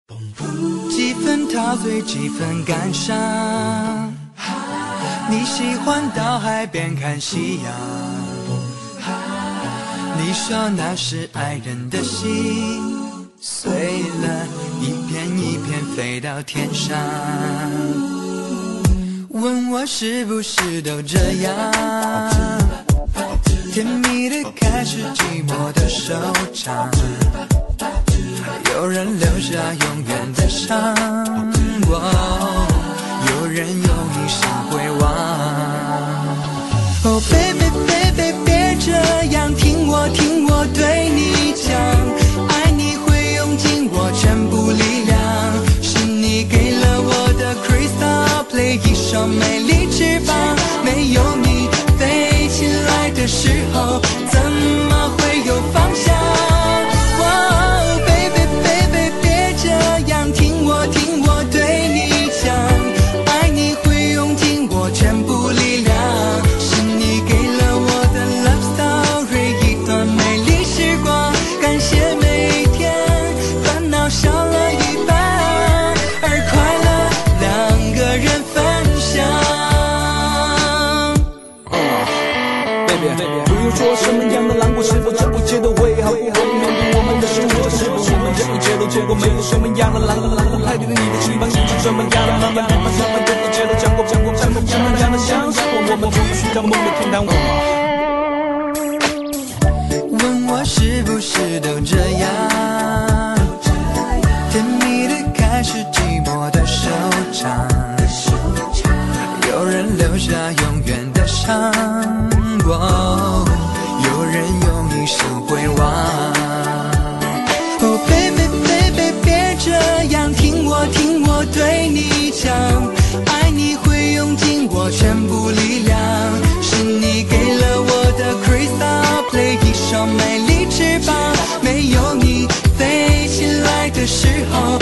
几分陶醉，几分感伤。你喜欢到海边看夕阳，你说那是爱人的心，碎了一片一片飞到天上。问我是不是都这样？甜蜜的开始，寂寞的收场。有人留下永远的伤，有人用一生回望。Oh baby baby， 别这样，听我对你讲，爱你会用尽我全部力量，是你给了我的 crystal play 一双美丽翅膀，没有你飞起来的时候，怎么会有方向？听我对你讲，爱你会用尽我全部力量，是你给了我的 love story 一段美丽时光，感谢每天烦恼少了一半，而快乐两个人分享。 Baby， 不用说什么样的难过，是否这一切都会好？面对我们的生活，是否我们这一切都错过？没有什么样的难过，还对着你的翅膀，心情什么样的浪漫，把什么的一切都讲过，什么样的相似，我们终于寻找梦的天堂。 问我是不是都这样？甜蜜的开始，寂寞的收场。有人留下永远的伤，有人用一生回望。Oh baby baby， 别这样，听我对你讲，爱你会用尽我全部力量，是你给了我的 crystal play 一双美丽翅膀，没有你飞起来的时候，